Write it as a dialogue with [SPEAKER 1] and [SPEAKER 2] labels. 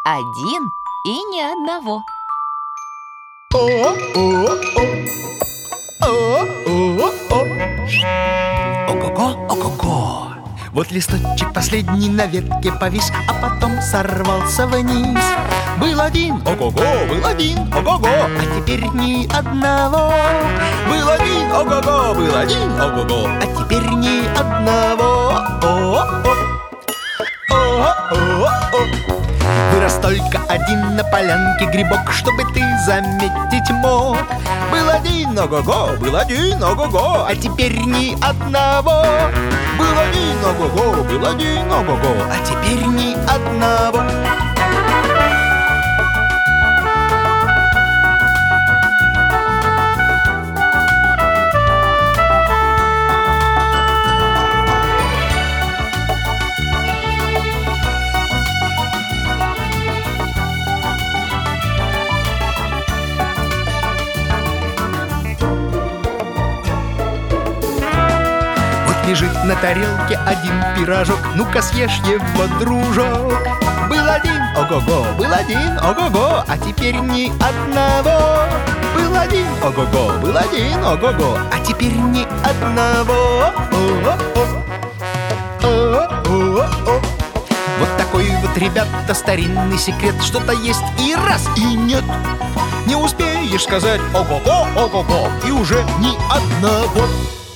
[SPEAKER 1] один и ни одного.
[SPEAKER 2] Ого-го, ого-го! Вот листочек последний на ветке повис, а потом сорвался вниз. Был один, ого-го, был один, ого-го, а теперь ни одного. Был один, ого-го, был один, ого-го, а теперь ни одного. Вырос только один на полянке грибок, чтобы ты заметить мог. Был один, ого-го, был один, ого-го, а теперь ни одного. Был один, ого-го, был один, ого-го, а теперь ни одного. Лежит на тарелке один пирожок, ну-ка съешь его, дружок. Был один, ого-го, был один, ого-го, а теперь ни одного. Был один, ого-го, был один, ого-го, а теперь ни одного. Вот такой вот, ребята, старинный секрет. Что-то есть и раз, и нет. Не успеешь сказать ого-го, ого-го, и уже ни одного.